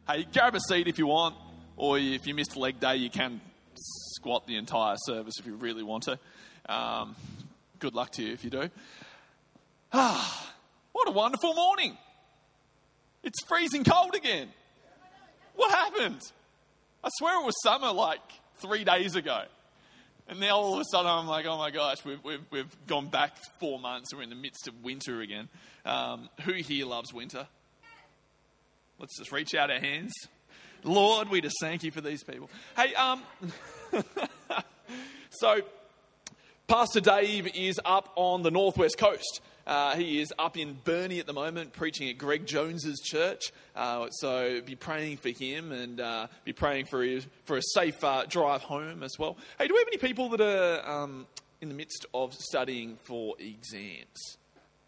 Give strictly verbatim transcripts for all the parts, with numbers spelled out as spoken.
Hey, grab a seat if you want, or if you missed leg day, you can squat the entire service if you really want to. Um, good luck to you if you do. Ah, what a wonderful morning. It's freezing cold again. What happened? I swear it was summer like three days ago. And now all of a sudden I'm like, oh my gosh, we've, we've, we've gone back four months and we're in the midst of winter again. Um, who here loves winter? Let's just reach out our hands. Lord, we just thank you for these people. Hey, um, so Pastor Dave is up on the northwest coast. Uh, he is up in Burnie at the moment, preaching at Greg Jones's church. Uh, so be praying for him and uh, be praying for his, for a safe uh, drive home as well. Hey, do we have any people that are um, in the midst of studying for exams?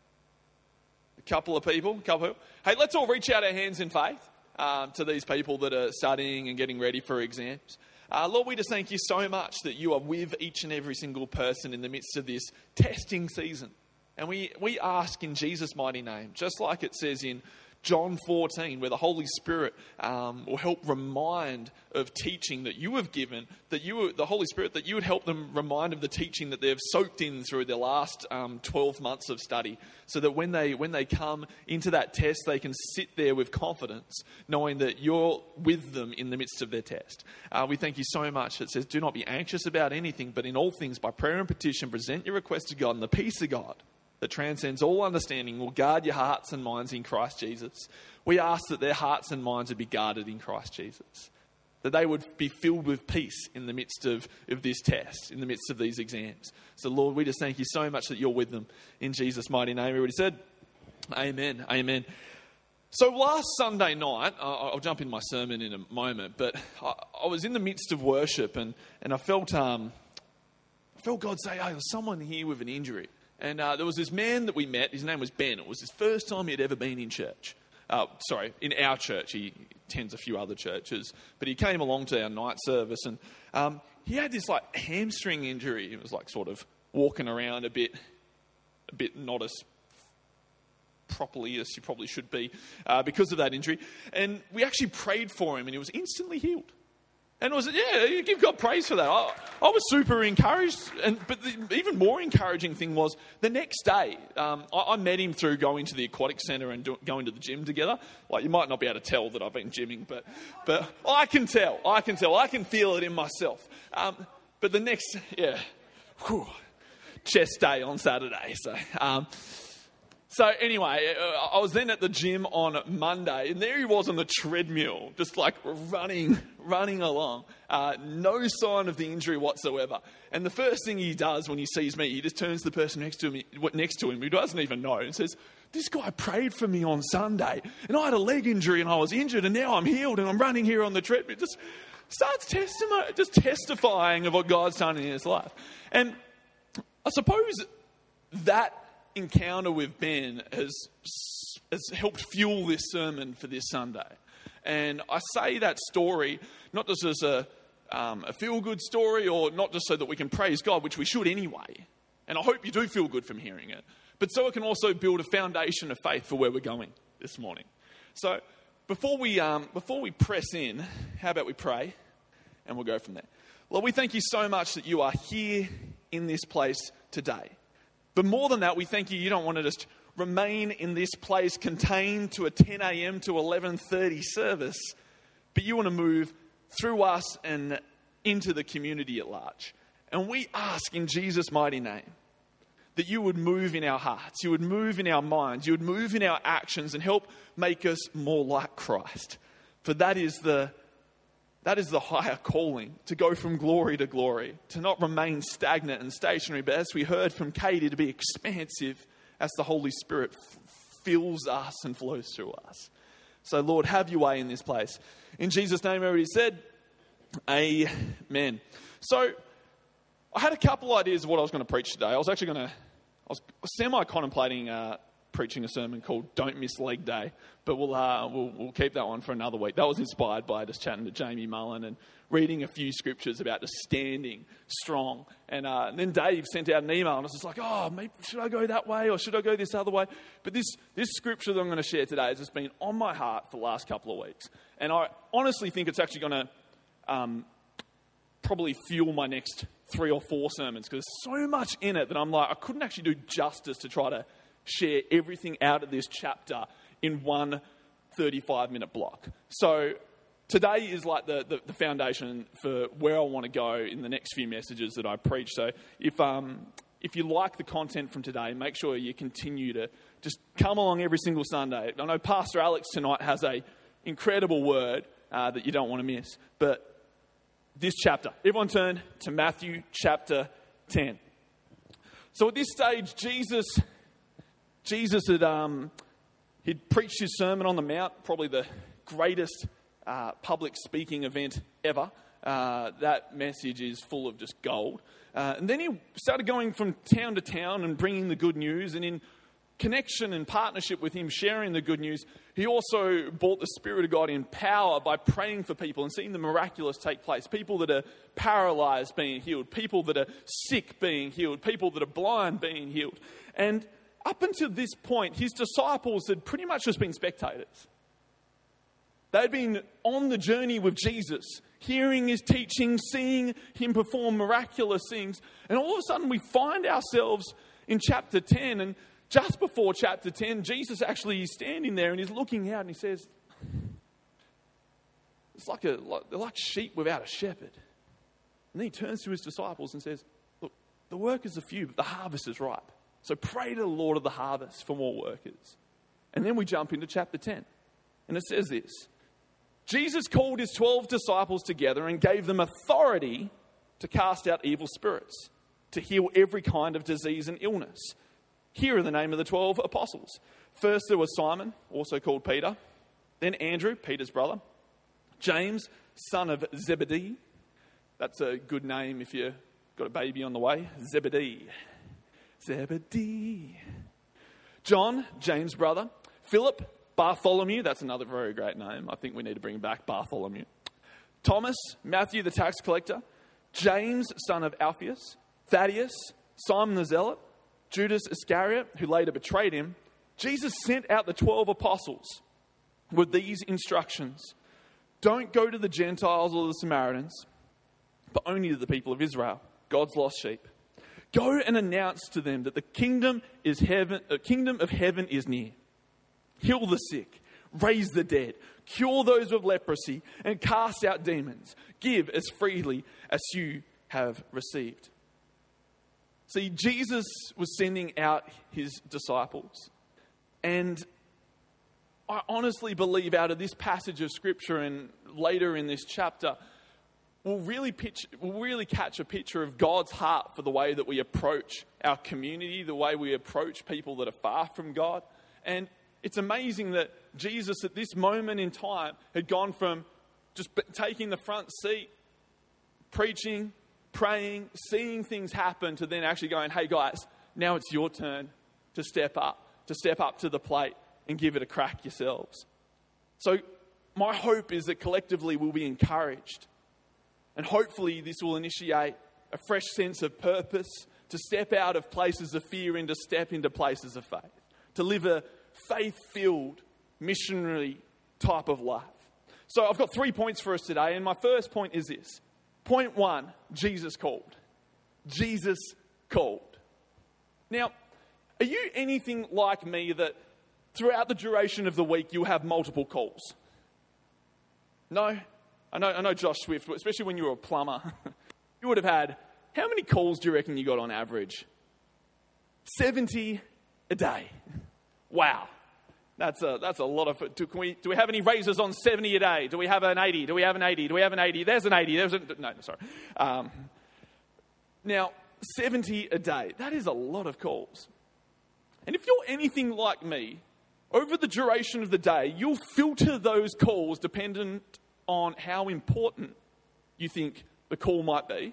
A couple of people, a couple of people. Hey, let's all reach out our hands in faith um, to these people that are studying and getting ready for exams. Uh, Lord, we just thank you so much that you are with each and every single person in the midst of this testing season. And we, we ask in Jesus' mighty name, just like it says in John fourteen, where the Holy Spirit um, will help remind of teaching that you have given, that you, the Holy Spirit, that you would help them remind of the teaching that they've soaked in through their last um, twelve months of study, so that when they when they come into that test, they can sit there with confidence, knowing that you're with them in the midst of their test. Uh, we thank you so much. It says, do not be anxious about anything, but in all things, by prayer and petition, present your request to God, and the peace of God that transcends all understanding will guard your hearts and minds in Christ Jesus. We ask that their hearts and minds would be guarded in Christ Jesus, that they would be filled with peace in the midst of, of this test, in the midst of these exams. So Lord, we just thank you so much that you're with them in Jesus' mighty name. Everybody said, amen, amen. So last Sunday night, I'll jump in my sermon in a moment, but I, I was in the midst of worship and, and I felt um, I felt God say, hey, there's someone here with an injury. And uh, there was this man that we met. His name was Ben. It was his first time he had ever been in church. Uh, sorry, in our church. He attends a few other churches. But he came along to our night service. And um, he had this like hamstring injury. He was like sort of walking around a bit, a bit not as properly as he probably should be uh, because of that injury. And we actually prayed for him and he was instantly healed. And it was, yeah, you give God praise for that. I, I was super encouraged. And But the even more encouraging thing was the next day, um, I, I met him through going to the aquatic centre and do, going to the gym together. Like, you might not be able to tell that I've been gymming, but but I can tell. I can tell. I can feel it in myself. Um, but the next, yeah, whew, chest day on Saturday. So... Um, So anyway, I was then at the gym on Monday, and there he was on the treadmill, just like running, running along. Uh, no sign of the injury whatsoever. And the first thing he does when he sees me, he just turns to the person next to him, next to him who doesn't even know, and says, this guy prayed for me on Sunday, and I had a leg injury, and I was injured, and now I'm healed, and I'm running here on the treadmill. Just starts testimony, just testifying of what God's done in his life. And I suppose that encounter with Ben has, has helped fuel this sermon for this Sunday. And I say that story not just as a, um, a feel-good story, or not just so that we can praise God, which we should anyway. And I hope you do feel good from hearing it. But so it can also build a foundation of faith for where we're going this morning. So before we, um, before we press in, how about we pray and we'll go from there. Lord, we thank you so much that you are here in this place today. But more than that, we thank you, you don't want to just remain in this place contained to a ten a.m. to eleven thirty service, but you want to move through us and into the community at large. And we ask in Jesus' mighty name that you would move in our hearts, you would move in our minds, you would move in our actions and help make us more like Christ. For that is the That is the higher calling, to go from glory to glory, to not remain stagnant and stationary, but as we heard from Katie, to be expansive as the Holy Spirit f- fills us and flows through us. So Lord, have your way in this place. In Jesus' name, everybody said, amen. So I had a couple ideas of what I was going to preach today. I was actually going to, I was semi-contemplating uh, preaching a sermon called Don't Miss Leg Day, but we'll, uh, we'll we'll keep that one for another week. That was inspired by just chatting to Jamie Mullen and reading a few scriptures about just standing strong. And, uh, and then Dave sent out an email and I was just like, oh, maybe, should I go that way or should I go this other way? But this, this scripture that I'm going to share today has just been on my heart for the last couple of weeks. And I honestly think it's actually going to um, probably fuel my next three or four sermons, because there's so much in it that I'm like, I couldn't actually do justice to try to share everything out of this chapter in one thirty-five minute block. So today is like the, the, the foundation for where I want to go in the next few messages that I preach. So if um if you like the content from today, make sure you continue to just come along every single Sunday. I know Pastor Alex tonight has a incredible word uh, that you don't want to miss. But this chapter, everyone turn to Matthew chapter ten. So at this stage, Jesus, Jesus had um, he'd preached his Sermon on the Mount, probably the greatest uh, public speaking event ever. Uh, that message is full of just gold. Uh, and then he started going from town to town and bringing the good news, and in connection and partnership with him sharing the good news, he also brought the Spirit of God in power by praying for people and seeing the miraculous take place. People that are paralyzed being healed, people that are sick being healed, people that are blind being healed. And up until this point, his disciples had pretty much just been spectators. They'd been on the journey with Jesus, hearing his teaching, seeing him perform miraculous things. And all of a sudden we find ourselves in chapter ten, and just before chapter ten, Jesus actually is standing there and he's looking out and he says, it's like a like, they're like sheep without a shepherd. And then he turns to his disciples and says, look, the workers are few, but the harvest is ripe. So pray to the Lord of the harvest for more workers. And then we jump into chapter ten. And it says this: Jesus called his twelve disciples together and gave them authority to cast out evil spirits, to heal every kind of disease and illness. Here are the name of the twelve apostles. First there was Simon, also called Peter. Then Andrew, Peter's brother. James, son of Zebedee. That's a good name if you've got a baby on the way. Zebedee. Zebedee. John, James' brother. Philip, Bartholomew. That's another very great name. I think we need to bring back Bartholomew. Thomas, Matthew the tax collector. James, son of Alphaeus. Thaddeus, Simon the Zealot. Judas Iscariot, who later betrayed him. Jesus sent out the twelve apostles with these instructions: don't go to the Gentiles or the Samaritans, but only to the people of Israel, God's lost sheep. Go and announce to them that the kingdom is heaven, the kingdom of heaven is near. Heal the sick, raise the dead, cure those with leprosy, and cast out demons. Give as freely as you have received. See, Jesus was sending out his disciples. And I honestly believe out of this passage of Scripture and later in this chapter, we'll really, pitch, we'll really catch a picture of God's heart for the way that we approach our community, the way we approach people that are far from God. And it's amazing that Jesus at this moment in time had gone from just taking the front seat, preaching, praying, seeing things happen, to then actually going, hey guys, now it's your turn to step up, to step up to the plate and give it a crack yourselves. So my hope is that collectively we'll be encouraged. And hopefully this will initiate a fresh sense of purpose, to step out of places of fear and to step into places of faith, to live a faith-filled, missionary type of life. So I've got three points for us today, and my first point is this. Point one, Jesus called. Jesus called. Now, are you anything like me that throughout the duration of the week you'll have multiple calls? No? I know, I know Josh Swift, especially when you were a plumber, you would have had, how many calls do you reckon you got on average? seventy a day. Wow. That's a that's a lot of... Do, can we, do we have any razors on seventy a day? Do we have an eighty? Do we have an eighty? Do we have an eighty? There's an eighty. There's a... No, sorry. Um, now, seventy a day. That is a lot of calls. And if you're anything like me, over the duration of the day, you'll filter those calls dependent on how important you think the call might be,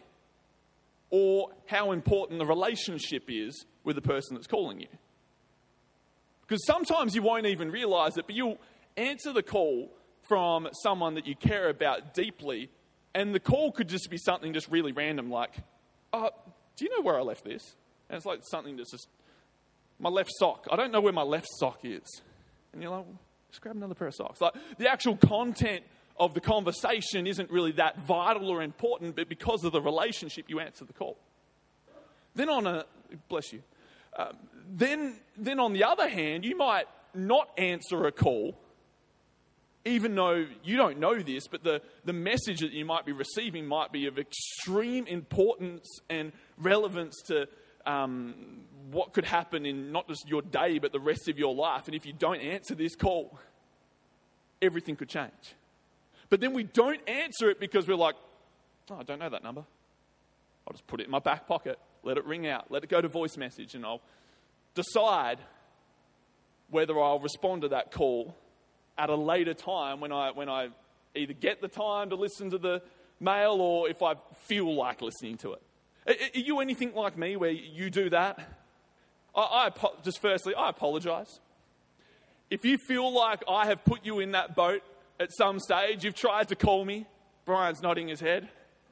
or how important the relationship is with the person that's calling you. Because sometimes you won't even realize it, but you'll answer the call from someone that you care about deeply, and the call could just be something just really random, like, oh, do you know where I left this? And it's like something that's just, my left sock. I don't know where my left sock is. And you're like, well, just grab another pair of socks. Like, the actual content of the conversation isn't really that vital or important, but because of the relationship, you answer the call. Then on a, bless you, um, then, then on the other hand, you might not answer a call, even though you don't know this, but the, the message that you might be receiving might be of extreme importance and relevance to um, what could happen in not just your day, but the rest of your life. And if you don't answer this call, everything could change. But then we don't answer it because we're like, oh, I don't know that number. I'll just put it in my back pocket, let it ring out, let it go to voice message, and I'll decide whether I'll respond to that call at a later time when I when I either get the time to listen to the mail or if I feel like listening to it. Are you anything like me where you do that? I, I just firstly, I apologize. If you feel like I have put you in that boat at some stage, you've tried to call me. Brian's nodding his head.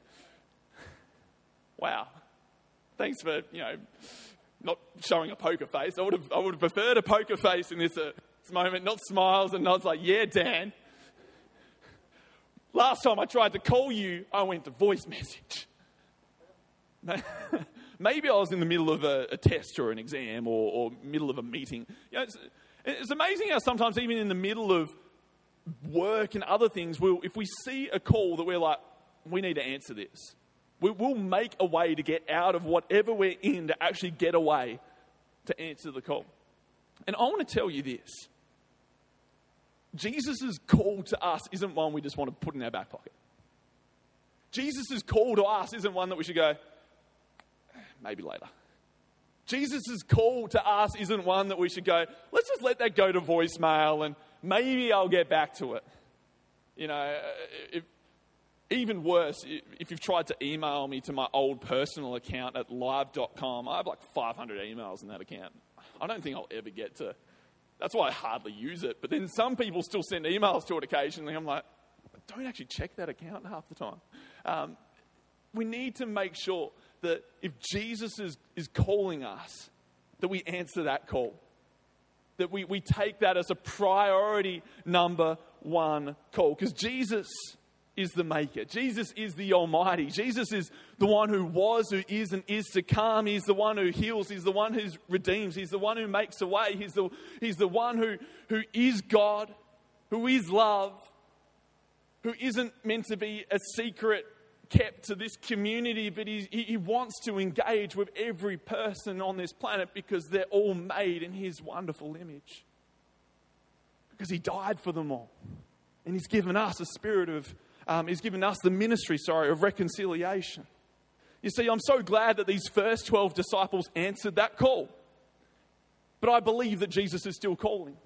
Wow. Thanks for, you know, not showing a poker face. I would have I would have preferred a poker face in this, uh, this moment, not smiles and nods like, yeah, Dan. Last time I tried to call you, I went to voice message. Maybe I was in the middle of a, a test or an exam or, or middle of a meeting. You know, it's, it's amazing how sometimes even in the middle of work and other things, we'll, if we see a call that we're like, we need to answer this, we, we'll make a way to get out of whatever we're in to actually get away to answer the call. And I want to tell you this. Jesus' call to us isn't one we just want to put in our back pocket. Jesus' call to us isn't one that we should go, maybe later. Jesus' call to us isn't one that we should go, let's just let that go to voicemail and maybe I'll get back to it. You know, if, even worse, if you've tried to email me to my old personal account at live dot com, I have like five hundred emails in that account. I don't think I'll ever get to, that's why I hardly use it. But then some people still send emails to it occasionally. I'm like, I don't actually check that account half the time. Um, we need to make sure that if Jesus is, is calling us, that we answer that call. That we, we take that as a priority number one call. Because Jesus is the maker. Jesus is the Almighty. Jesus is the one who was, who is, and is to come. He's the one who heals. He's the one who redeems. He's the one who makes a way. He's the, he's the one who, who is God, who is love, who isn't meant to be a secret kept to this community, but he, he wants to engage with every person on this planet because they're all made in his wonderful image. Because he died for them all. And he's given us a spirit of, um, he's given us the ministry, sorry, of reconciliation. You see, I'm so glad that these first twelve disciples answered that call. But I believe that Jesus is still calling.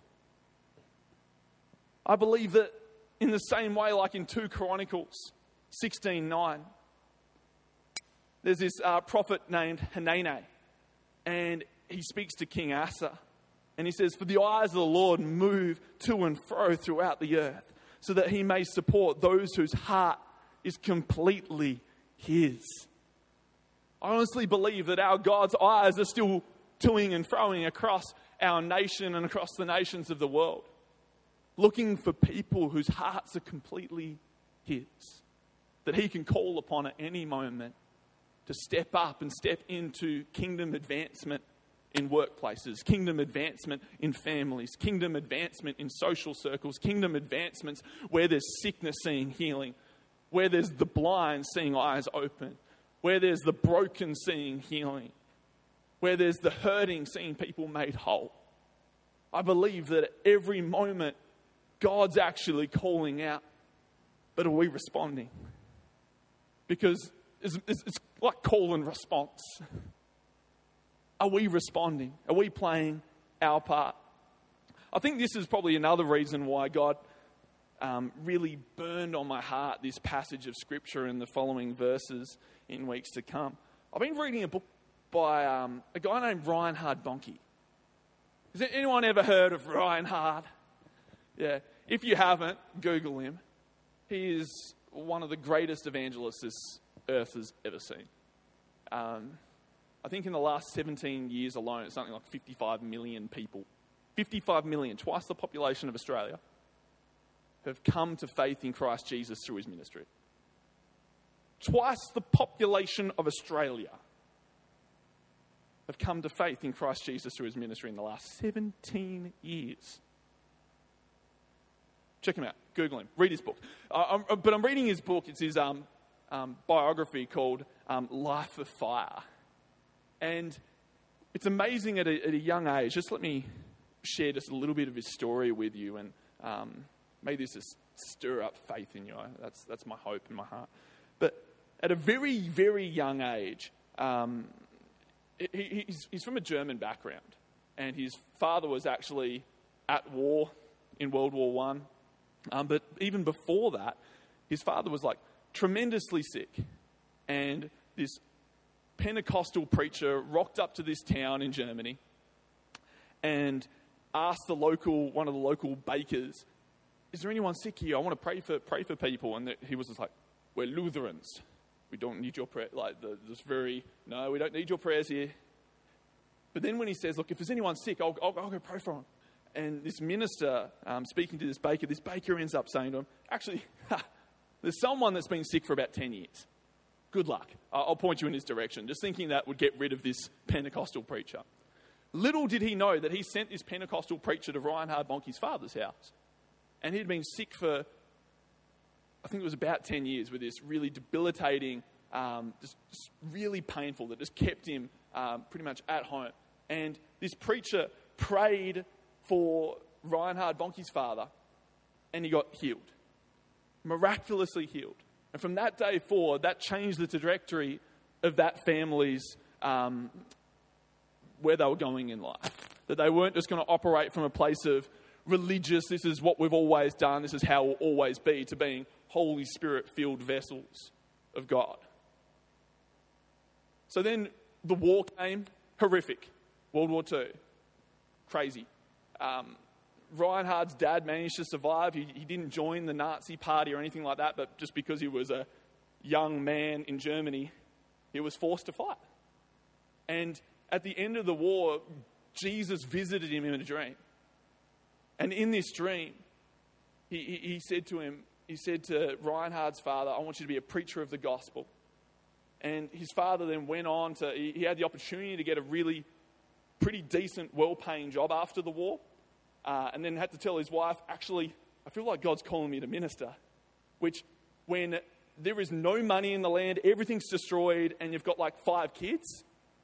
I believe that in the same way, like in Second Chronicles sixteen nine, there's this uh, prophet named Hanani, and he speaks to King Asa, and he says, "For the eyes of the Lord move to and fro throughout the earth, so that he may support those whose heart is completely his." I honestly believe that our God's eyes are still toing and froing across our nation and across the nations of the world, looking for people whose hearts are completely his, that he can call upon at any moment to step up and step into kingdom advancement in workplaces, kingdom advancement in families, kingdom advancement in social circles, kingdom advancements where there's sickness seeing healing, where there's the blind seeing eyes open, where there's the broken seeing healing, where there's the hurting seeing people made whole. I believe that at every moment God's actually calling out, but are we responding? Because it's, it's, it's like call and response. Are we responding? Are we playing our part? I think this is probably another reason why God um, really burned on my heart this passage of Scripture in the following verses in weeks to come. I've been reading a book by um, a guy named Reinhard Bonnke. Has anyone ever heard of Reinhard? Yeah. If you haven't, Google him. He is one of the greatest evangelists this earth has ever seen. Um, I think in the last seventeen years alone, it's something like fifty-five million people, fifty-five million, twice the population of Australia, have come to faith in Christ Jesus through his ministry. Twice the population of Australia have come to faith in Christ Jesus through his ministry in the last seventeen years. Check him out. Google him. Read his book. Uh, I'm, but I'm reading his book. It's his um, um, biography called um, Life of Fire. And it's amazing at a, at a young age. Just let me share just a little bit of his story with you, and um, may this just stir up faith in you. That's, that's my hope in my heart. But at a very, very young age, um, he, he's, he's from a German background. And his father was actually at war in World War One. Um, but even before that, his father was like tremendously sick. And this Pentecostal preacher rocked up to this town in Germany and asked the local, one of the local bakers, is there anyone sick here? I want to pray for pray for people. And he was just like, we're Lutherans. We don't need your prayer. Like, the, this very, no, we don't need your prayers here. But then when he says, look, if there's anyone sick, I'll, I'll, I'll go pray for them. And this minister, um, speaking to this baker, this baker ends up saying to him, actually, ha, there's someone that's been sick for about ten years. Good luck. I'll point you in his direction. Just thinking that would get rid of this Pentecostal preacher. Little did he know that he sent this Pentecostal preacher to Reinhard Bonnke's father's house. And he'd been sick for, I think it was about ten years, with this really debilitating, um, just, just really painful, that just kept him um, pretty much at home. And this preacher prayed for Reinhard Bonnke's father, and he got healed. Miraculously healed. And from that day forward, that changed the trajectory of that family's, um, where they were going in life. That they weren't just going to operate from a place of religious, this is what we've always done, this is how we'll always be, to being Holy Spirit-filled vessels of God. So then the war came, horrific. World War Two, crazy. Um, Reinhard's dad managed to survive. He, he didn't join the Nazi party or anything like that, but just because he was a young man in Germany, he was forced to fight. And at the end of the war, Jesus visited him in a dream. And in this dream, he, he, he said to him, he said to Reinhard's father, I want you to be a preacher of the gospel. And his father then went on to, he, he had the opportunity to get a really pretty decent, well-paying job after the war. Uh, and then had to tell his wife, actually, I feel like God's calling me to minister. Which, when there is no money in the land, everything's destroyed, and you've got like five kids,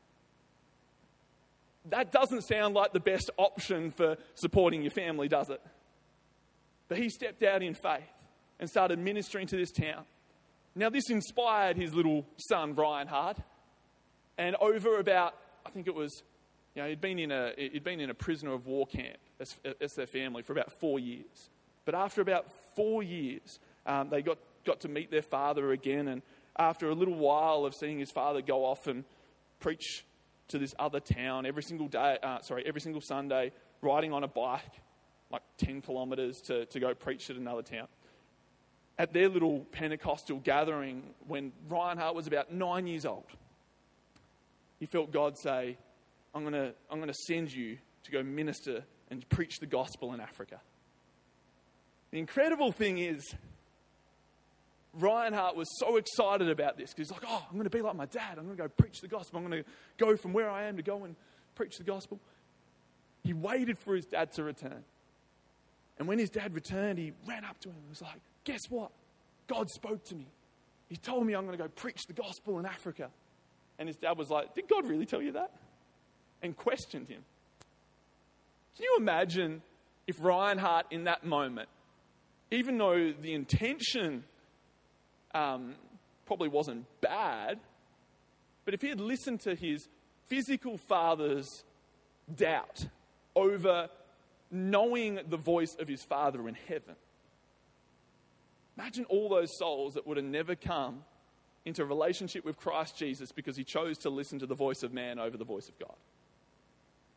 that doesn't sound like the best option for supporting your family, does it? But he stepped out in faith and started ministering to this town. Now, this inspired his little son, Reinhard. And over about, I think it was, you know, he'd been in a he'd been in a prisoner of war camp as, as their family for about four years. But after about four years, um, they got, got to meet their father again. And after a little while of seeing his father go off and preach to this other town every single day, uh, sorry, every single Sunday, riding on a bike, like ten kilometres to, to go preach at another town. At their little Pentecostal gathering, when Reinhard was about nine years old, he felt God say, I'm going to I'm going to send you to go minister and preach the gospel in Africa. The incredible thing is, Reinhard was so excited about this because he's like, oh, I'm going to be like my dad. I'm going to go preach the gospel. I'm going to go from where I am to go and preach the gospel. He waited for his dad to return. And when his dad returned, he ran up to him and was like, guess what? God spoke to me. He told me I'm going to go preach the gospel in Africa. And his dad was like, did God really tell you that? And questioned him. Can you imagine if Reinhard in that moment, even though the intention um, probably wasn't bad, but if he had listened to his physical father's doubt over knowing the voice of his Father in heaven, imagine all those souls that would have never come into a relationship with Christ Jesus because he chose to listen to the voice of man over the voice of God.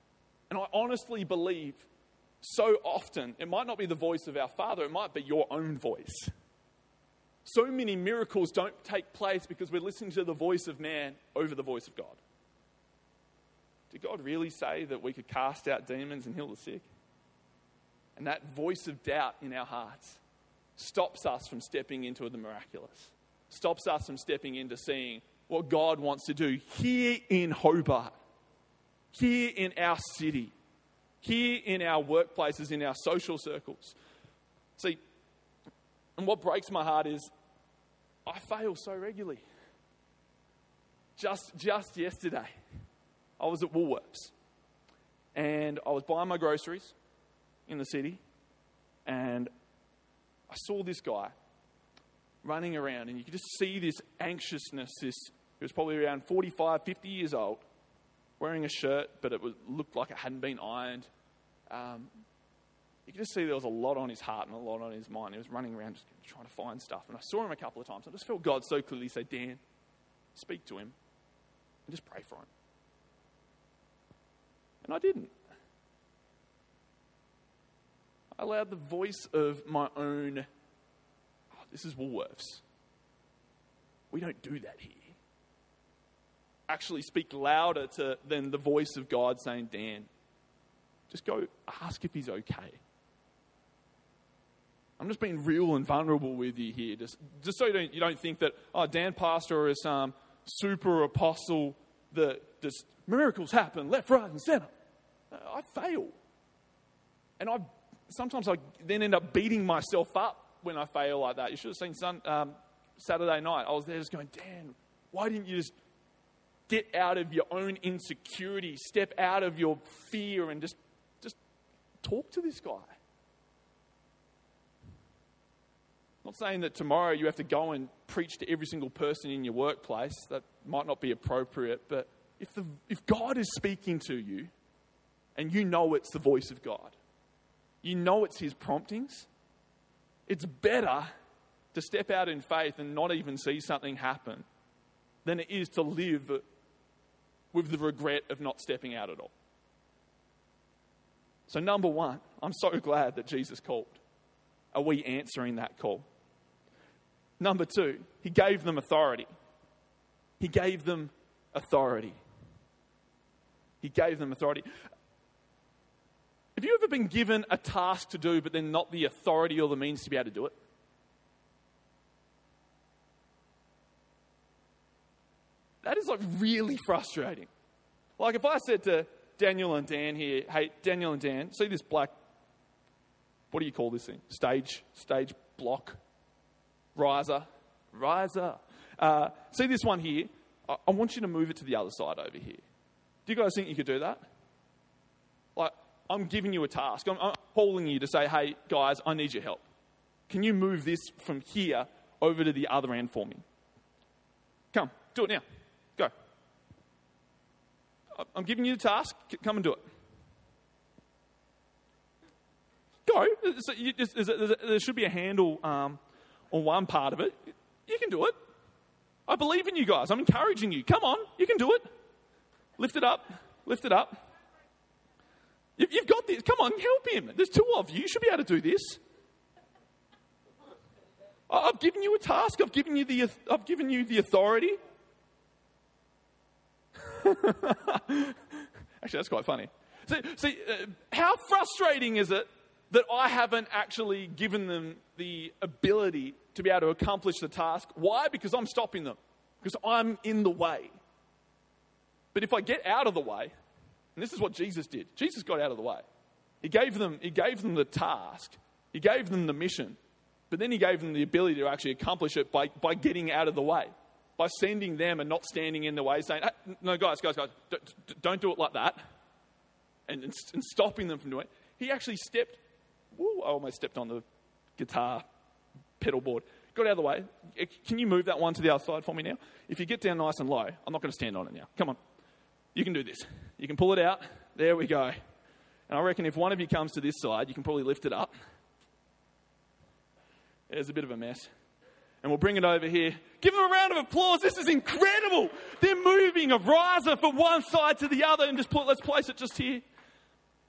And I honestly believe so often, it might not be the voice of our Father, it might be your own voice. So many miracles don't take place because we're listening to the voice of man over the voice of God. Did God really say that we could cast out demons and heal the sick? And that voice of doubt in our hearts stops us from stepping into the miraculous, stops us from stepping into seeing what God wants to do here in Hobart, here in our city, here in our workplaces, in our social circles. See, and what breaks my heart is I fail so regularly. Just, just yesterday, I was at Woolworths and I was buying my groceries in the city and I saw this guy running around and you could just see this anxiousness. This, he was probably around forty-five, fifty years old, wearing a shirt, but it was, looked like it hadn't been ironed. Um, you could just see there was a lot on his heart and a lot on his mind. He was running around just trying to find stuff. And I saw him a couple of times. I just felt God so clearly say, Dan, speak to him and just pray for him. And I didn't. I allowed the voice of my own, oh, this is Woolworths. We don't do that here. Actually speak louder to, than the voice of God saying, Dan, just go ask if he's okay. I'm just being real and vulnerable with you here, just, just so you don't, you don't think that, oh, Dan Pastor is some super apostle that just miracles happen left, right, and centre. I fail. And I sometimes I then end up beating myself up when I fail like that. You should have seen some, um, Saturday night. I was there just going, Dan, why didn't you just get out of your own insecurity, step out of your fear and just, just talk to this guy? I'm not saying that tomorrow you have to go and preach to every single person in your workplace. That might not be appropriate. But if the if God is speaking to you and you know it's the voice of God, you know it's his promptings, it's better to step out in faith and not even see something happen than it is to live with the regret of not stepping out at all. So number one, I'm so glad that Jesus called. Are we answering that call? Number two, he gave them authority. He gave them authority. He gave them authority. Have you ever been given a task to do, but then not the authority or the means to be able to do it? That is like really frustrating. Like if I said to Daniel and Dan here, hey, Daniel and Dan, see this black, what do you call this thing? Stage, stage block, riser, riser. Uh, see this one here? I, I want you to move it to the other side over here. Do you guys think you could do that? Like, I'm giving you a task. I'm, I'm calling you to say, hey, guys, I need your help. Can you move this from here over to the other end for me? Come, do it now. Go. I'm giving you the task. Come and do it. Go. So you just, there's a, there's a, there should be a handle um, on one part of it. You can do it. I believe in you guys. I'm encouraging you. Come on. You can do it. Lift it up. Lift it up. You, you've got this. Come on. Help him. There's two of you. You should be able to do this. I've given you a task. I've given you the, I've given you the authority. Actually, that's quite funny. See, see uh, how frustrating is it that I haven't actually given them the ability to be able to accomplish the task? Why? Because I'm stopping them. Because I'm in the way. But if I get out of the way, and this is what Jesus did. Jesus got out of the way. He gave them, he gave them the task. He gave them the mission. But then he gave them the ability to actually accomplish it by, by getting out of the way. By sending them and not standing in the way, saying, hey, no, guys, guys, guys, don't, don't do it like that. And, and, and stopping them from doing it. He actually stepped, woo, I almost stepped on the guitar pedal board. Got out of the way. Can you move that one to the other side for me now? If you get down nice and low, I'm not going to stand on it now. Come on. You can do this. You can pull it out. There we go. And I reckon if one of you comes to this side, you can probably lift it up. There's a bit of a mess. And we'll bring it over here. Give them a round of applause. This is incredible. They're moving a riser from one side to the other and just put, let's place it just here.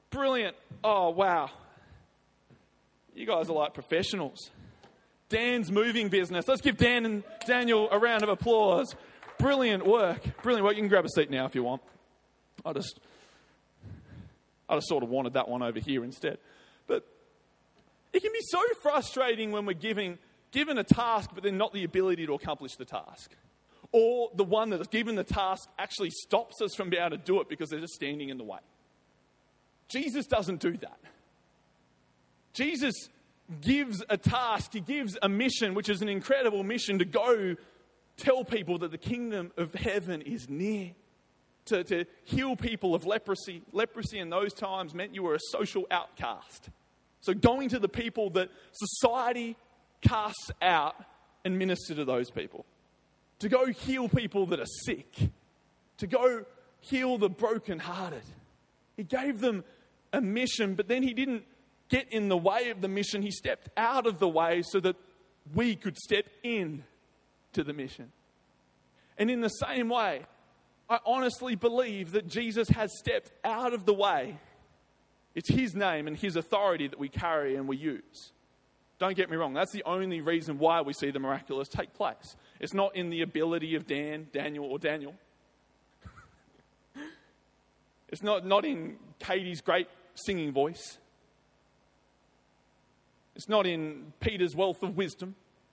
Brilliant. Oh, wow. You guys are like professionals. Dan's moving business. Let's give Dan and Daniel a round of applause. Brilliant work. Brilliant work. You can grab a seat now if you want. I just, I just sort of wanted that one over here instead. But it can be so frustrating when we're giving, given a task, but then not the ability to accomplish the task. Or the one that's given the task actually stops us from being able to do it because they're just standing in the way. Jesus doesn't do that. Jesus gives a task, he gives a mission, which is an incredible mission, to go tell people that the kingdom of heaven is near. To, to heal people of leprosy. Leprosy in those times meant you were a social outcast. So going to the people that society casts out and minister to those people. To go heal people that are sick. To go heal the brokenhearted. He gave them a mission, but then he didn't get in the way of the mission. He stepped out of the way so that we could step in to the mission. And in the same way, I honestly believe that Jesus has stepped out of the way. It's his name and his authority that we carry and we use. Don't get me wrong, that's the only reason why we see the miraculous take place. It's not in the ability of Dan, Daniel, or Daniel. It's not, not in Katie's great singing voice. It's not in Peter's wealth of wisdom.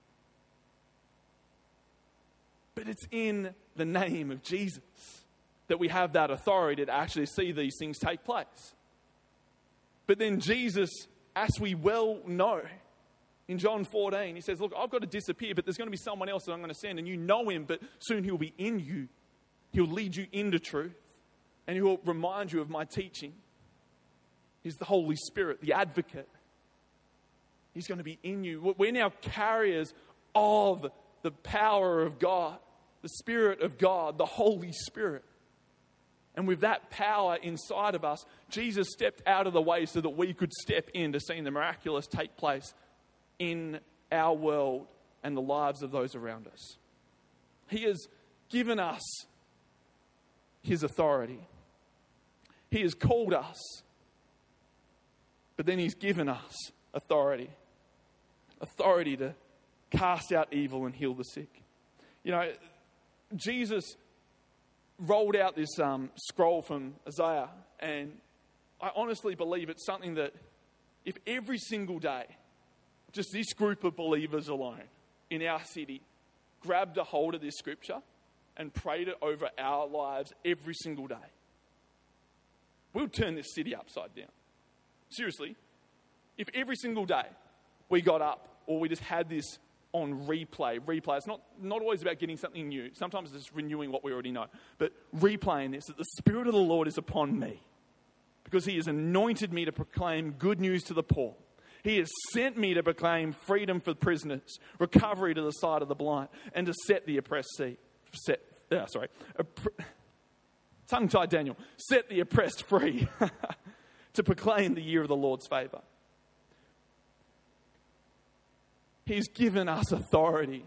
But it's in the name of Jesus that we have that authority to actually see these things take place. But then Jesus, as we well know, in John fourteen, he says, look, I've got to disappear, but there's going to be someone else that I'm going to send, and you know him, but soon he'll be in you. He'll lead you into truth, and he'll remind you of my teaching. He's the Holy Spirit, the advocate. He's going to be in you. We're now carriers of the power of God, the Spirit of God, the Holy Spirit. And with that power inside of us, Jesus stepped out of the way so that we could step into seeing the miraculous take place in our world and the lives of those around us. He has given us his authority. He has called us, but then he's given us authority. Authority to cast out evil and heal the sick. You know, Jesus rolled out this um, scroll from Isaiah, and I honestly believe it's something that if every single day, just this group of believers alone in our city grabbed a hold of this scripture and prayed it over our lives every single day, we'll turn this city upside down. Seriously, if every single day we got up or we just had this on replay, replay. It's not, not always about getting something new. Sometimes it's renewing what we already know. But replaying this, that the Spirit of the Lord is upon me because he has anointed me to proclaim good news to the poor. He has sent me to proclaim freedom for prisoners, recovery to the sight of the blind, and to set the oppressed free. Set, uh, sorry, opp- tongue-tied Daniel. Set the oppressed free to proclaim the year of the Lord's favour. He's given us authority.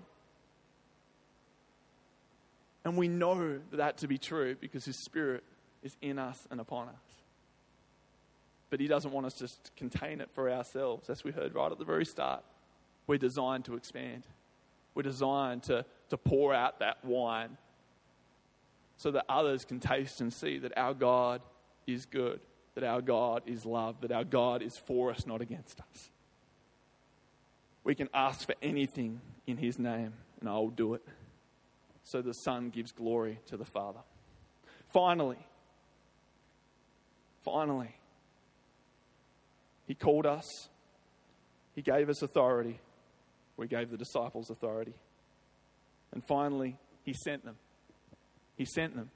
And we know that to be true because his Spirit is in us and upon us. But he doesn't want us to just contain it for ourselves, as we heard right at the very start. We're designed to expand. We're designed to, to pour out that wine so that others can taste and see that our God is good, that our God is love, that our God is for us, not against us. We can ask for anything in his name, and I will do it. So the Son gives glory to the Father. Finally, finally, he called us. He gave us authority. We gave the disciples authority. And finally, he sent them. He sent them.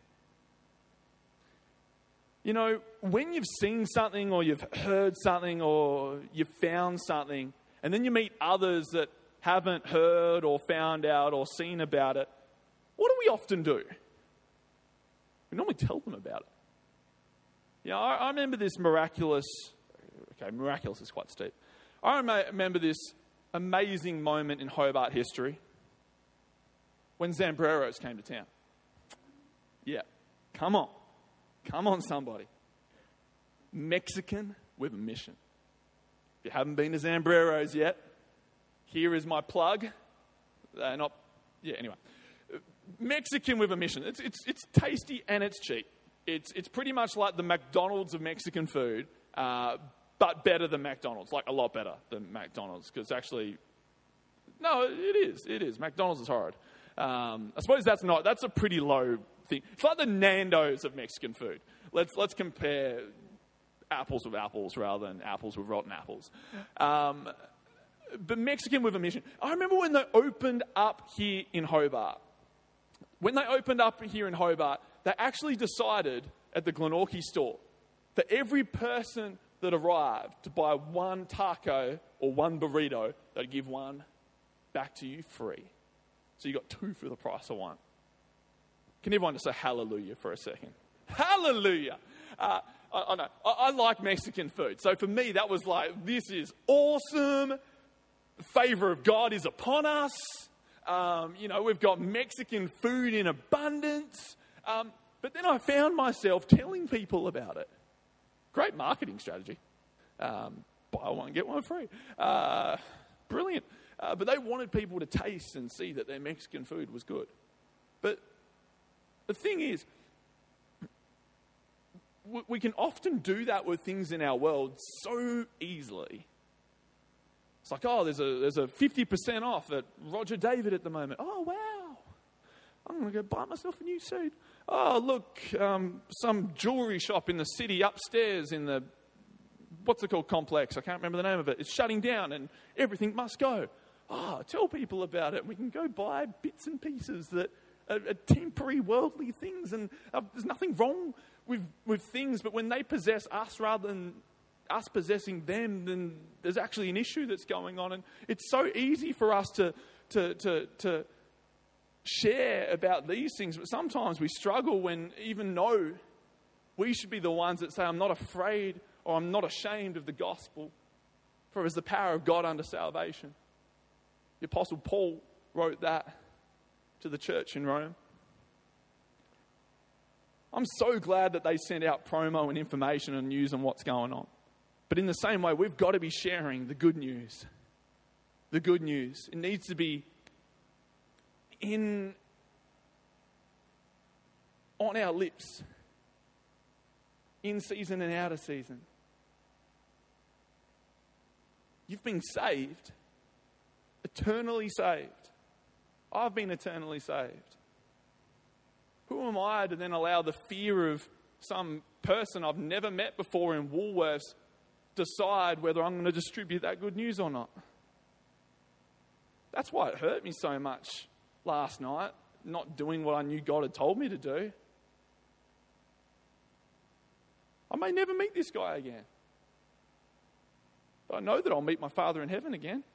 You know, when you've seen something or you've heard something or you've found something, and then you meet others that haven't heard or found out or seen about it, what do we often do? We normally tell them about it. Yeah, you know, I, I remember this miraculous, okay, miraculous is quite steep. I remember this amazing moment in Hobart history when Zambreros came to town. Yeah, come on. Come on, somebody. Mexican with a mission. If you haven't been to Zambreros yet, here is my plug. They're not, yeah, anyway. Mexican with a mission. It's it's it's tasty and it's cheap. It's it's pretty much like the McDonald's of Mexican food, uh, but better than McDonald's, like a lot better than McDonald's, because actually, no, it is, it is. McDonald's is horrid. Um, I suppose that's not, that's a pretty low thing. It's like the Nando's of Mexican food. Let's let's compare apples with apples rather than apples with rotten apples. Um, but Mexican with a mission. I remember when they opened up here in Hobart. When they opened up here in Hobart, they actually decided at the Glenorchy store for every person that arrived to buy one taco or one burrito, they'd give one back to you free. So you got two for the price of one. Can everyone just say hallelujah for a second? Hallelujah! Uh, I, I know. I, I like Mexican food. So for me, that was like, this is awesome. The favor of God is upon us. Um, you know, we've got Mexican food in abundance. Um, but then I found myself telling people about it. Great marketing strategy. Um, buy one, get one free. Uh, brilliant. Uh, but they wanted people to taste and see that their Mexican food was good. But the thing is, we, we can often do that with things in our world so easily. It's like, oh, there's a there's a fifty percent off at Roger David at the moment. Oh, wow. I'm going to go buy myself a new suit. Oh, look, um, some jewelry shop in the city upstairs in the, what's it called, complex? I can't remember the name of it. It's shutting down and everything must go. Oh, tell people about it. We can go buy bits and pieces that are, are temporary worldly things. And uh, there's nothing wrong with, with things, but when they possess us rather than us possessing them, then there's actually an issue that's going on. And it's so easy for us to to to to share about these things, but sometimes we struggle when even though we should be the ones that say, I'm not afraid or I'm not ashamed of the gospel, for it is the power of God unto salvation. The Apostle Paul wrote that to the church in Rome. I'm so glad that they sent out promo and information and news on what's going on. But in the same way, we've got to be sharing the good news. The good news. It needs to be in on our lips. In season and out of season. You've been saved. Eternally saved. I've been eternally saved. Who am I to then allow the fear of some person I've never met before in Woolworths decide whether I'm going to distribute that good news or not? That's why it hurt me so much last night, not doing what I knew God had told me to do. I may never meet this guy again. But I know that I'll meet my Father in heaven again.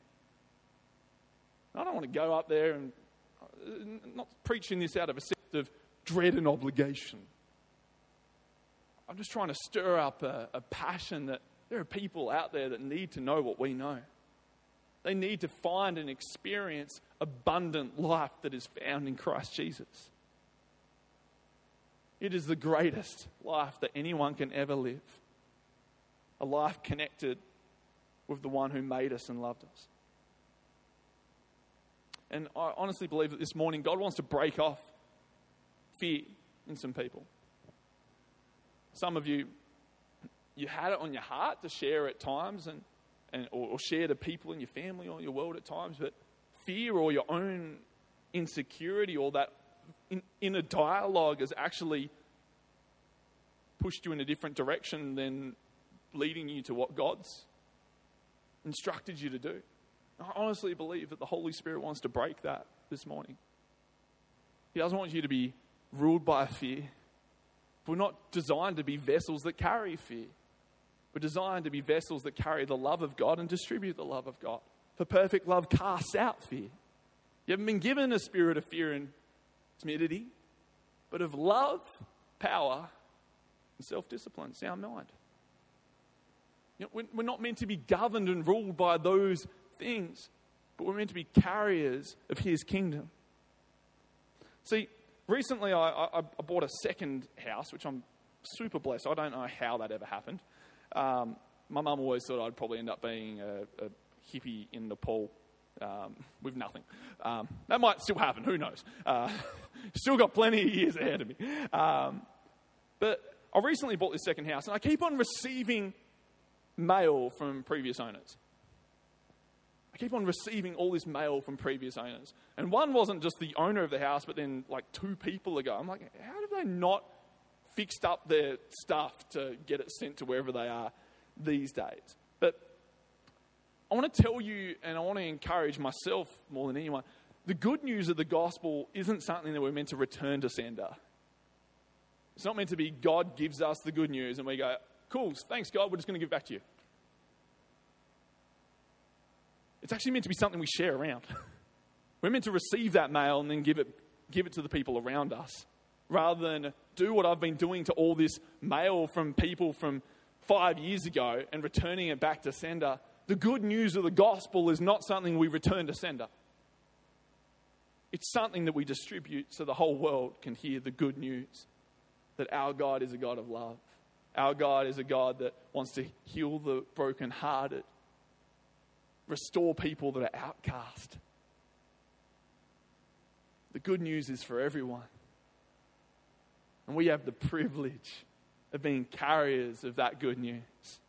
I don't want to go up there and not preaching this out of a sense of dread and obligation. I'm just trying to stir up a, a passion that there are people out there that need to know what we know. They need to find and experience abundant life that is found in Christ Jesus. It is the greatest life that anyone can ever live. A life connected with the one who made us and loved us. And I honestly believe that this morning God wants to break off fear in some people. Some of you, you had it on your heart to share at times and, and or, or share to people in your family or your world at times, but fear or your own insecurity or that in, inner dialogue has actually pushed you in a different direction than leading you to what God's instructed you to do. I honestly believe that the Holy Spirit wants to break that this morning. He doesn't want you to be ruled by fear. We're not designed to be vessels that carry fear. We're designed to be vessels that carry the love of God and distribute the love of God. For perfect love casts out fear. You haven't been given a spirit of fear and timidity, but of love, power, and self-discipline, sound mind. You know, we're not meant to be governed and ruled by those things, but we're meant to be carriers of His kingdom. See, recently I, I, I bought a second house, which I'm super blessed. I don't know how that ever happened. Um, my mum always thought I'd probably end up being a, a hippie in Nepal um, with nothing. Um, that might still happen, who knows. Uh, still got plenty of years ahead of me. Um, but I recently bought this second house, and I keep on receiving mail from previous owners. I keep on receiving all this mail from previous owners. And one wasn't just the owner of the house, but then like two people ago. I'm like, how did they not fixed up their stuff to get it sent to wherever they are these days? But I want to tell you, and I want to encourage myself more than anyone, the good news of the gospel isn't something that we're meant to return to sender. It's not meant to be God gives us the good news and we go, cool, thanks God, we're just going to give it back to you. It's actually meant to be something we share around. We're meant to receive that mail and then give it, give it to the people around us, rather than do what I've been doing to all this mail from people from five years ago and returning it back to sender. The good news of the gospel is not something we return to sender. It's something that we distribute so the whole world can hear the good news that our God is a God of love. Our God is a God that wants to heal the brokenhearted, restore people that are outcast. The good news is for everyone. And we have the privilege of being carriers of that good news.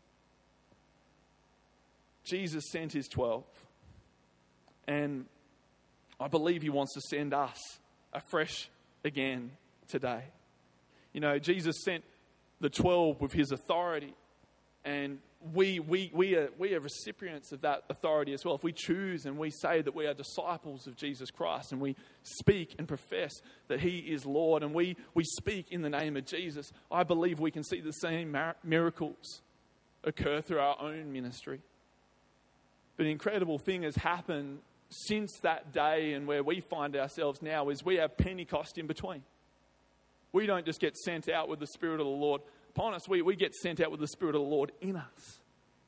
Jesus sent his twelve. And I believe he wants to send us afresh again today. You know, Jesus sent the twelve with his authority. And we we we are we are recipients of that authority as well. If we choose and we say that we are disciples of Jesus Christ, and we speak and profess that he is Lord, and we, we speak in the name of Jesus, I believe we can see the same mar- miracles occur through our own ministry. But an incredible thing has happened since that day, and where we find ourselves now is we have Pentecost in between. We don't just get sent out with the Spirit of the Lord upon us, we, we get sent out with the Spirit of the Lord in us.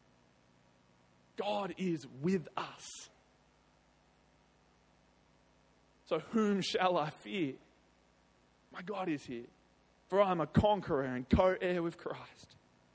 God is with us. So whom shall I fear? My God is here. For I am a conqueror and co-heir with Christ.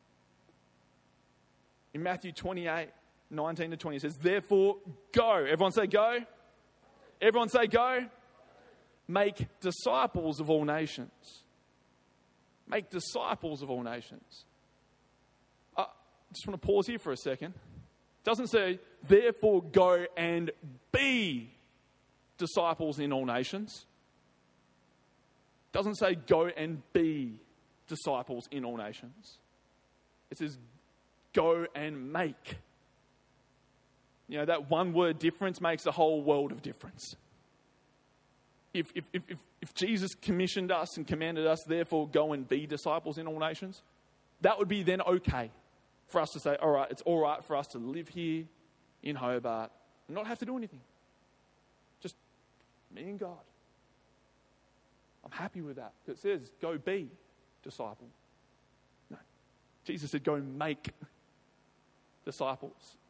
In Matthew twenty-eight, nineteen to twenty, it says, therefore go. Everyone say go. Everyone say go. Make disciples of all nations. Make disciples of all nations. I just want to pause here for a second. It doesn't say, therefore go and be disciples in all nations. It doesn't say go and be disciples in all nations. It says go and make. You know, that one word difference makes a whole world of difference. If, if, if, if Jesus commissioned us and commanded us, therefore, go and be disciples in all nations, that would be then okay for us to say, all right, it's all right for us to live here in Hobart and not have to do anything. Just me and God. I'm happy with that. It says, go be disciple. No. Jesus said, go and make disciples.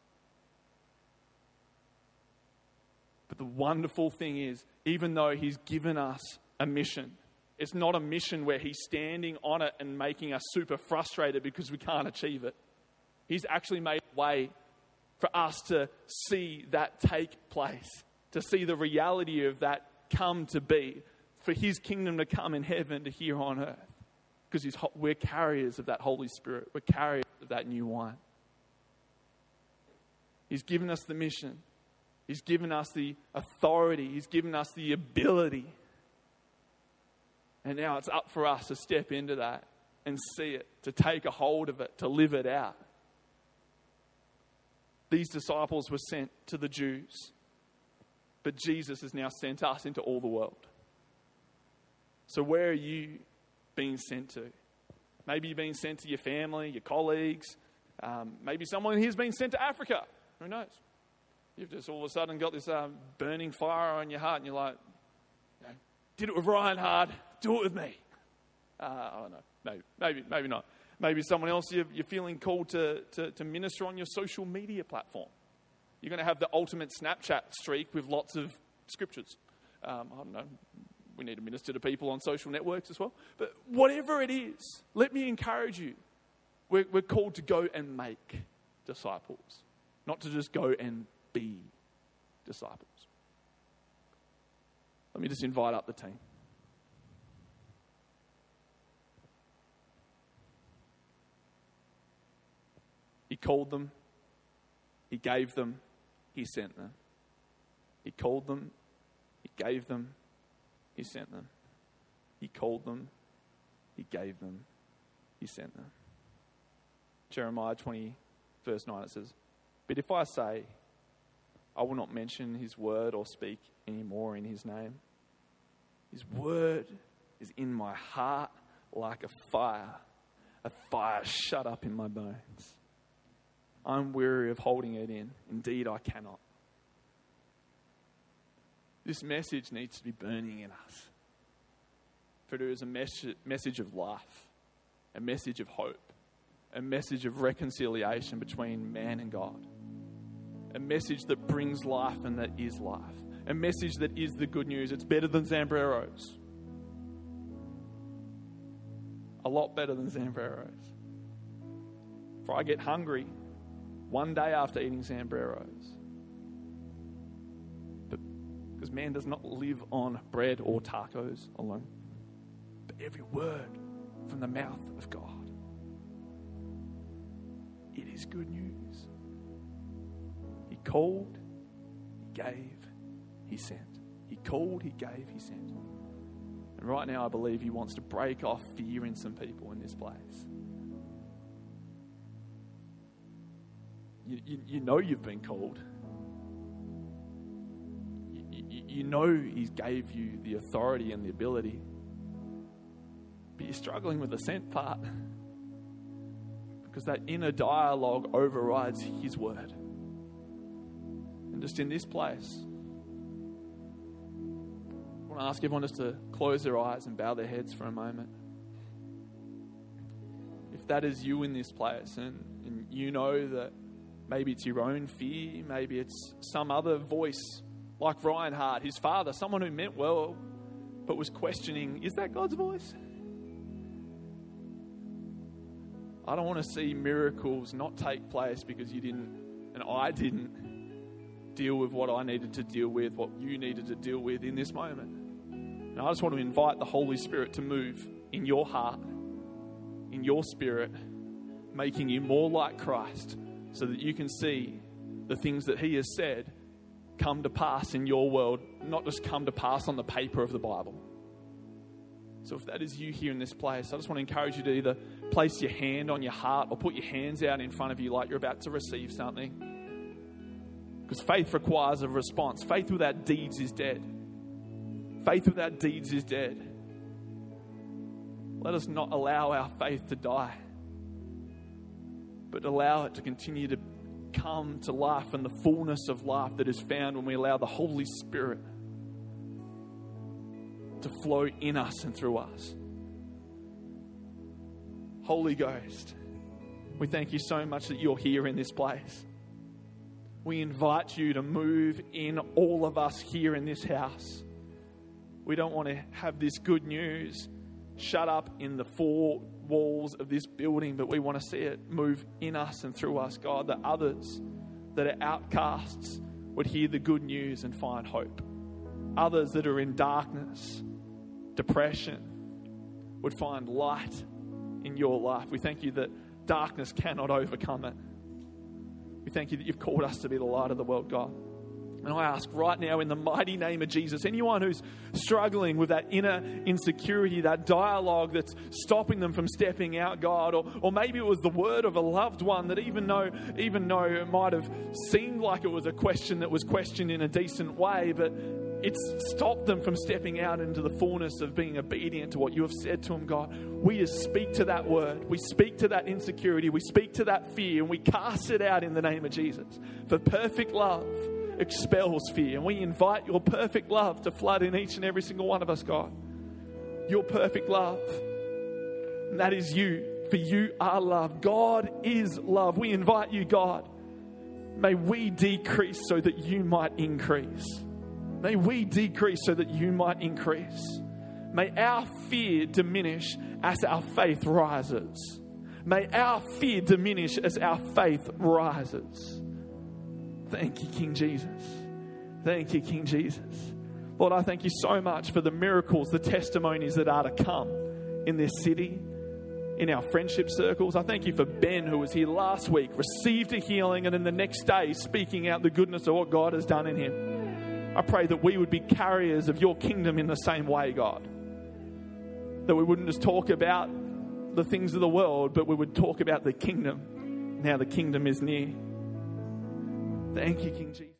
But the wonderful thing is, even though he's given us a mission, it's not a mission where he's standing on it and making us super frustrated because we can't achieve it. He's actually made a way for us to see that take place, to see the reality of that come to be, for his kingdom to come in heaven to here on earth. Because he's, we're carriers of that Holy Spirit. We're carriers of that new wine. He's given us the mission. He's given us the authority. He's given us the ability. And now it's up for us to step into that and see it, to take a hold of it, to live it out. These disciples were sent to the Jews, but Jesus has now sent us into all the world. So where are you being sent to? Maybe you're being sent to your family, your colleagues. Um, maybe someone here's been sent to Africa. Who knows? You've just all of a sudden got this um, burning fire on your heart and you're like, you know, did it with Ryan Hard, do it with me. Uh, I don't know, maybe, maybe, maybe not. Maybe someone else you're, you're feeling called to, to, to minister on your social media platform. You're going to have the ultimate Snapchat streak with lots of scriptures. Um, I don't know, we need to minister to people on social networks as well. But whatever it is, let me encourage you. We're, we're called to go and make disciples, not to just go and be disciples. Let me just invite up the team. He called them, he gave them, he sent them. He called them, he gave them, he sent them. He called them, he gave them, he sent them. Jeremiah twenty, verse nine, it says, "But if I say, I will not mention his word or speak any more in his name, his word is in my heart like a fire, a fire shut up in my bones. I'm weary of holding it in. Indeed, I cannot." This message needs to be burning in us. For it is a mes- message of life, a message of hope, a message of reconciliation between man and God, a message that brings life and that is life, a message that is the good news. It's better than Zambreros. A lot better than Zambreros. For I get hungry one day after eating Zambreros. But because man does not live on bread or tacos alone, but every word from the mouth of God. It is good news. He called, he gave, he sent. He called, he gave, he sent. And right now I believe he wants to break off fear in some people in this place. You, you, you know you've been called. You, you, you know he gave you the authority and the ability. But you're struggling with the sent part. Because that inner dialogue overrides his word. And just in this place, I want to ask everyone just to close their eyes and bow their heads for a moment. If that is you in this place, and, and you know that maybe it's your own fear, maybe it's some other voice like Ryan Hart, his father, someone who meant well, but was questioning, is that God's voice? I don't want to see miracles not take place because you didn't, and I didn't, deal with what I needed to deal with, what you needed to deal with in this moment. And I just want to invite the Holy Spirit to move in your heart, in your spirit, making you more like Christ so that you can see the things that he has said come to pass in your world, not just come to pass on the paper of the Bible. So if that is you here in this place, I just want to encourage you to either place your hand on your heart or put your hands out in front of you like you're about to receive something. Because faith requires a response. Faith without deeds is dead. Faith without deeds is dead. Let us not allow our faith to die, but allow it to continue to come to life and the fullness of life that is found when we allow the Holy Spirit to flow in us and through us. Holy Ghost, we thank you so much that you're here in this place. We invite you to move in all of us here in this house. We don't want to have this good news shut up in the four walls of this building, but we want to see it move in us and through us, God, that others that are outcasts would hear the good news and find hope. Others that are in darkness, depression, would find light in your life. We thank you that darkness cannot overcome it. We thank you that you've called us to be the light of the world, God. And I ask right now in the mighty name of Jesus, anyone who's struggling with that inner insecurity, that dialogue that's stopping them from stepping out, God, or, or maybe it was the word of a loved one that even though, even though it might have seemed like it was a question that was questioned in a decent way, but it's stopped them from stepping out into the fullness of being obedient to what you have said to them, God. We just speak to that word. We speak to that insecurity. We speak to that fear, and we cast it out in the name of Jesus. For perfect love expels fear. And we invite your perfect love to flood in each and every single one of us, God. Your perfect love. And that is you. For you are love. God is love. We invite you, God. May we decrease so that you might increase. May we decrease so that you might increase. May our fear diminish as our faith rises. May our fear diminish as our faith rises. Thank you, King Jesus. Thank you, King Jesus. Lord, I thank you so much for the miracles, the testimonies that are to come in this city, in our friendship circles. I thank you for Ben, who was here last week, received a healing, and then the next day speaking out the goodness of what God has done in him. I pray that we would be carriers of your kingdom in the same way, God. That we wouldn't just talk about the things of the world, but we would talk about the kingdom and how the kingdom is near. Thank you, King Jesus.